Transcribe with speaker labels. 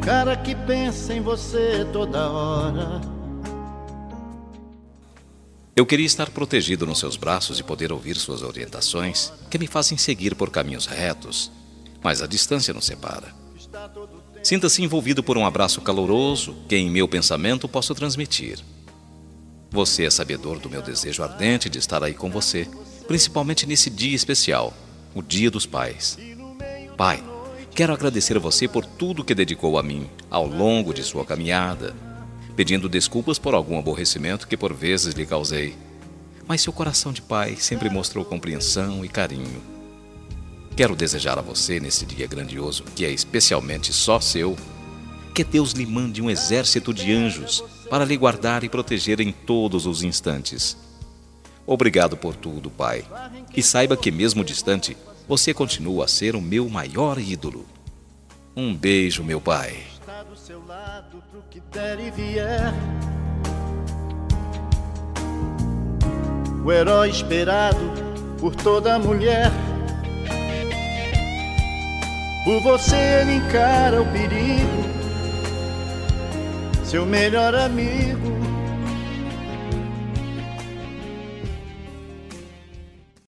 Speaker 1: cara que pensa em você toda hora.
Speaker 2: Eu queria estar protegido nos seus braços e poder ouvir suas orientações, que me fazem seguir por caminhos retos, mas a distância nos separa. Sinta-se envolvido por um abraço caloroso que em meu pensamento posso transmitir. Você é sabedor do meu desejo ardente de estar aí com você, principalmente nesse dia especial, o Dia dos Pais. Pai, quero agradecer a você por tudo que dedicou a mim ao longo de sua caminhada, pedindo desculpas por algum aborrecimento que por vezes lhe causei. Mas seu coração de pai sempre mostrou compreensão e carinho. Quero desejar a você, nesse dia grandioso, que é especialmente só seu, que Deus lhe mande um exército de anjos para lhe guardar e proteger em todos os instantes. Obrigado por tudo, pai. E saiba que mesmo distante, você continua a ser o meu maior ídolo. Um beijo, meu pai.
Speaker 1: Está do seu lado pro que der e vier. O herói esperado por toda mulher. Por você ele encara o perigo, seu melhor amigo.